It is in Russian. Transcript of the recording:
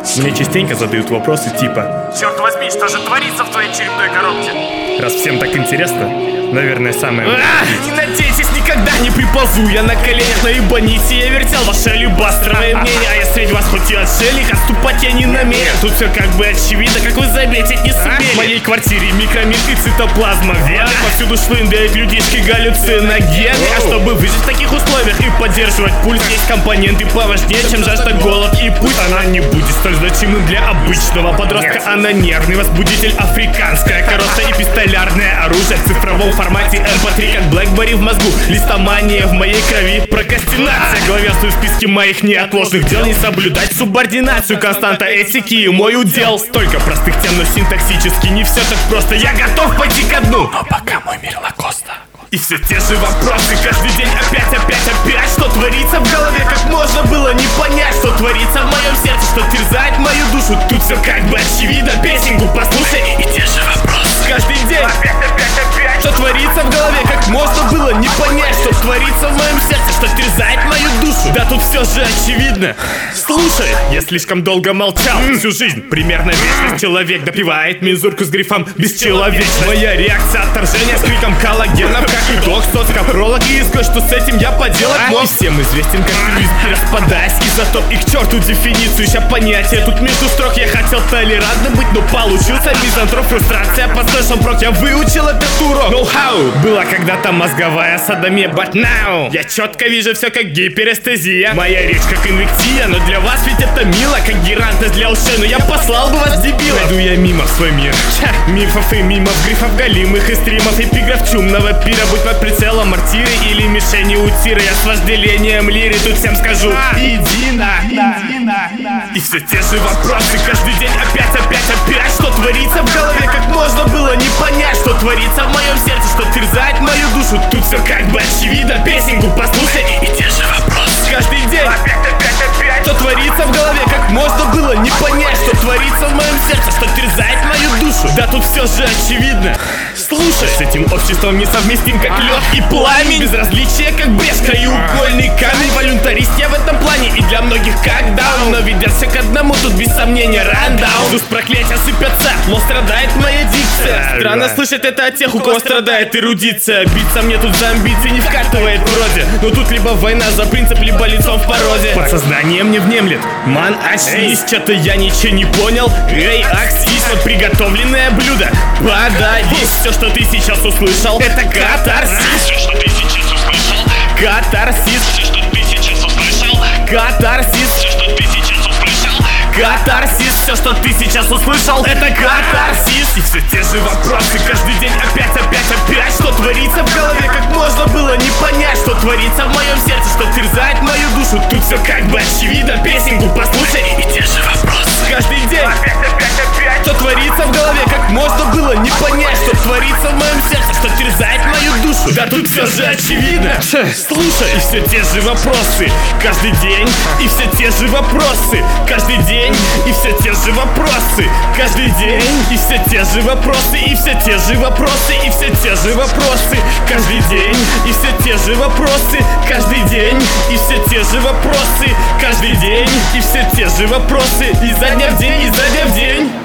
Мне частенько задают вопросы типа: черт возьми, что же творится в твоей черепной коробке? раз всем так интересно, наверное, самое Не надейтесь, никогда не приползу я на коленях на ебаните. Я вертел ваше алебастровое мнение, а я среди вас хоть и отшельник, отступать я не намерен. Тут все как бы очевидно, как вы заметить не сумели. В моей квартире микромир и цитоплазма вены. Повсюду шлындают людишки галлюциногены. А чтобы выжить в таких условиях и поддерживать пульс, есть компоненты поважнее, чем жажда, голод и путь. Она не будет столь значимым для обычного подростка. Она нервный возбудитель, африканская коротка и пистолярное оружие в цифровом формате MP3, как BlackBerry в мозгу. Листомания в моей крови, прокрастинация главенствует в списке моих неотложных дел. Не соблюдать субординацию, константа этики и мой удел. Столько простых тем, но синтаксически не все так просто. Я готов пойти ко дну, но пока мой мир лакоста. И все те же вопросы, каждый день опять. Что творится в голове, как можно было не понять? Что творится в моем сердце, что терзает мою душу? Тут все как бы очевидно, песенку послушай. И те же вопросы каждый день опять. Что творится в голове, как можно было не понять? Что творится в моем сердце, что терзает мою душу? Да тут все же очевидно. Слушай, я слишком долго молчал всю жизнь, примерно вечность. Человек допивает мензурку с грифом бесчеловечно. Моя реакция отторжения с криком коллагенов, как итог соцкопролог и изгой, что с этим я поделать мог. И всем известен как фильм, распадаясь изотоп и к черту дефиницию. Ща понятие, тут между строк я хотел толерантным быть, но получился мизантроп, фрустрация по слэшам прок. Я выучил этот урок. Ноу-хау была когда-то мозговая садомия, but now я четко вижу все как гиперэстезия. Моя речь как инвектия, но для вас ведь это мило, как геранта для ушей. Но я послал бы вас, дебила. Найду я мимо в свой мир мифов и мимов, грифов галимых и стримов, эпиграф чумного пира. Будь под прицелом мортиры или мишени у тира, я с вожделением лири тут всем скажу: иди на. И все те же вопросы, каждый день опять. Что творится в голове, как можно было не понять? Что творится в моем сердце, что терзает мою душу? Тут все как бы очевидно, песенку послушай. И те же вопросы каждый день опять. Что творится в голове, как можно было не понять? Что творится в моем сердце, что терзает мою душу? Да тут все же очевидно. Слушай, с этим обществом несовместим, как лед и пламень. Безразличие, как брешь, краеугольный камень. Волюнтарист я в этом плане, и для многих как даун. Но ведется к одному, тут без сомнения рандаун. Тут проклятия сыпятся, но страдает моя дикция. Странно слышать это от тех, у кого страдает эрудиция. Биться мне тут за амбиции не вкатывает вроде. Но тут либо война за принцип, либо лицом в породе. Подсознание мне внемлет: ман, очнись, что-то я ничего не понял. Эй, аксись, вот приготовленное блюдо. Подавись, все, что ты сейчас услышал, это катарсис. Все, что ты сейчас услышал, катарсис. Все, что ты сейчас услышал, катарсис. Все, что ты сейчас услышал, катарсис. Все, что ты сейчас услышал, это катарсис. И все те же вопросы, каждый день опять. Что творится в голове, как можно было не понять? Что творится в моем сердце, что терзает мою душу? Тут все как бы очевидно, песенку послушай. И те же вопросы каждый день опять. Что творится в голове, как можно было не понять? Что творится в моем сердце, что терзает мою душу? Да тут все же очевидно. Слушай, и все те же вопросы каждый день. И все те же вопросы каждый день. И все те же вопросы каждый день. И все те же вопросы. И все те же вопросы. И все те же вопросы каждый день. И все те же вопросы каждый день. И все те же вопросы каждый день. И все те же вопросы изо дня в день, изо дня в день.